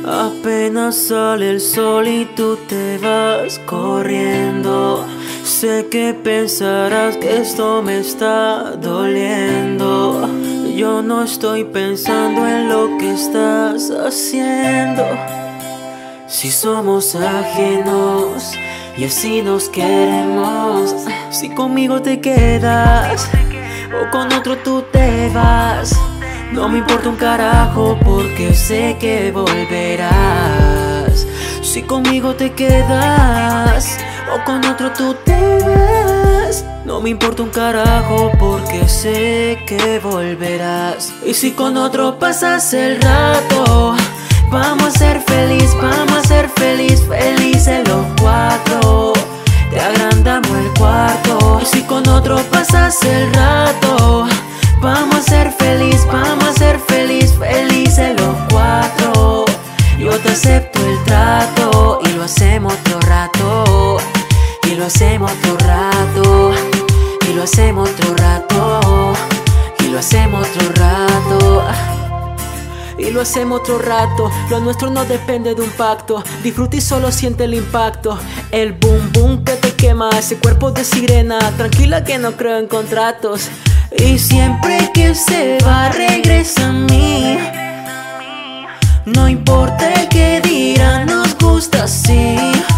Apenas sale el sol y tú te vas corriendo. Sé que pensarás que esto me está doliendo. Yo no estoy pensando en lo que estás haciendo. Si somos ajenos y así nos queremos, si conmigo te quedas o con otro tú te vas, no me importa un carajo porque sé que volverás. Si conmigo te quedas o con otro tú te vas, no me importa un carajo porque sé que volverás. Y si con otro pasas el rato, vamos a ser feliz, vamos a ser felices los cuatro. Te agrandamos el cuarto. Y si con otro pasas el rato, vamos a ser feliz, vamos a ser felices los cuatro. Yo te acepto el trato y lo hacemos otro rato. Y lo hacemos otro rato. Y lo hacemos otro rato. Y lo hacemos otro rato. Y lo hacemos otro rato. Lo nuestro no depende de un pacto. Disfruta y solo siente el impacto. El boom boom que te quema, ese cuerpo de sirena. Tranquila que no creo en contratos. Y siempre que se va regresa a mí. No importa el que dirán, nos gusta así.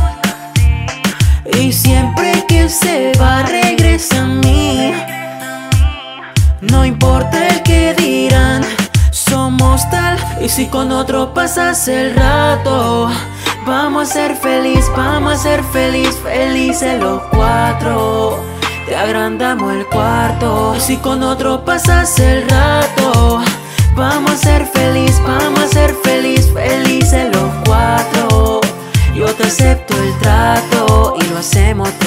Y siempre que se va regresa a mí. No importa el que dirán, somos tal. Y si con otro pasas el rato, vamos a ser vamos a ser felices los cuatro. Te agrandamos el cuarto. Y si con otro pasas el rato, vamos a ser vamos a ser felices los cuatro. Yo te acepto el trato y lo hacemos